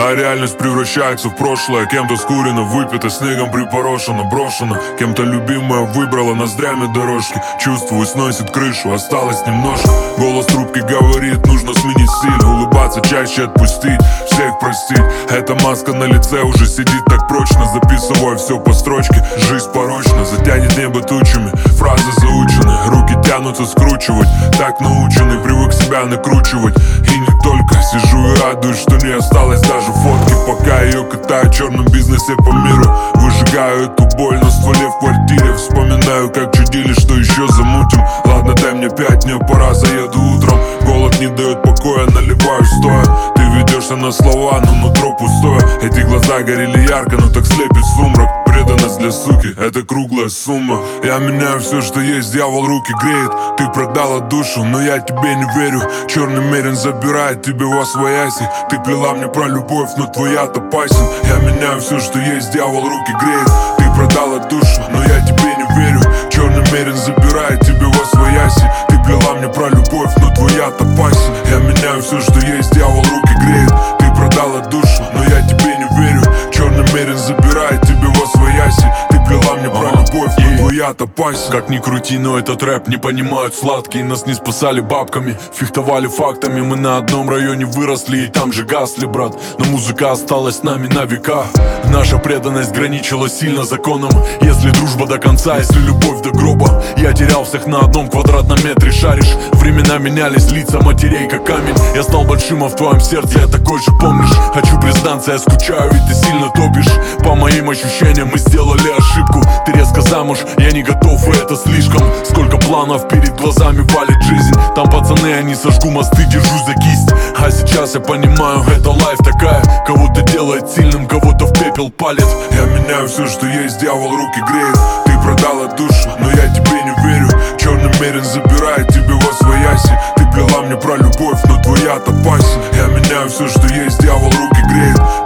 А реальность превращается в прошлое. Кем-то скурено, выпито, снегом припорошено, брошено. Кем-то любимая выбрала ноздрями дорожки. Чувствую, сносит крышу, осталось немножко. Голос трубки говорит, нужно сменить стиль. Улыбаться чаще, отпустить, всех простить. Эта маска на лице уже сидит так прочно. Записываю все по строчке, жизнь порочна. Затянет небо тучами, фразы заучены. Руки тянутся скручивать, так научены. Привык себя накручивать, и не только. Сижу и радуюсь, что не осталось даже фотки. Пока ее катаю в черном бизнесе по миру. Выжигаю эту боль на стволе в квартире. Вспоминаю, как чудили, что еще замутим. Ладно, дай мне 5, мне пора, заеду утром. Голод не дает покоя, наливаю стоя. Ты ведешься на слова, но нутро пустое. Эти глаза горели ярко, но так слепит сумрак. Преданность для суки, это круглая сумма. Я меняю все, что есть, дьявол руки греет. Ты продала душу, но я тебе не верю. Черный мерин забирает тебе во свояси. Ты плела мне про любовь, но твоя-то пасен. Я меняю все, что есть, дьявол руки греет. Ты продала душу, но я тебе не верю. Черный мерин забирает тебе во свояси. Ты плела мне про любовь, но твоя-то пасен. Я меняю все, что есть, дьявол руки греет. Ты продала душу, но я тебе не верю. Черный мерин забирает тебе во свояси. Ты плела мне про любовь, но твоя-то пасен. Как ни крути, но этот рэп не понимают сладкие. Нас не спасали бабками, фехтовали фактами. Мы на одном районе выросли и там же гасли, брат. Но музыка осталась с нами на века. Наша преданность граничила сильно законом. Если дружба до конца, если любовь до гроба. Я терял всех на одном квадратном метре, шаришь. Времена менялись, лица матерей как камень. Я стал большим, а в твоем сердце я такой же, помнишь? Хочу признаться, я скучаю, ведь ты сильно топишь. По моим ощущениям мы сделали ошибку. Ты резко замуж, я не готов, и это слишком. Сколько планов перед глазами валит жизнь. Там пацаны, я не сожгу мосты, держусь за кисть. А сейчас я понимаю, это лайф такая. Кого-то делает сильным, кого-то в пепел палит. Я меняю все, что есть, дьявол руки греет. Ты продала душу, но я тебе не верю. Черный мерин забирает тебе во свояси. Ты плела мне про любовь, но твоя-то пасен. Я меняю все, что есть, дьявол руки греет.